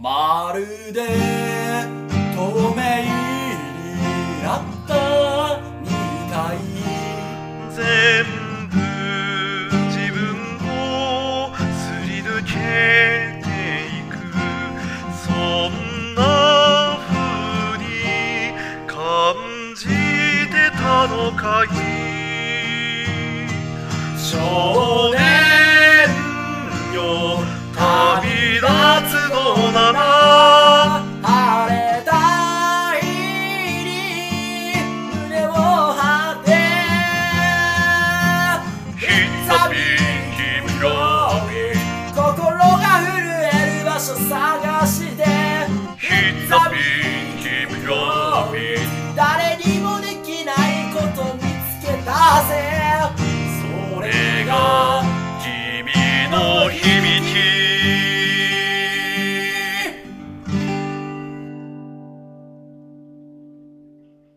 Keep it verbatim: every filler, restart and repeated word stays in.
まるで透明になったみたい。 全部自分をすり抜けていく、そんな風に感じてたのかい。少年よ旅立つのなら、 晴れた日に胸を張ってひとぴきろ心が震える場所探してひとぴ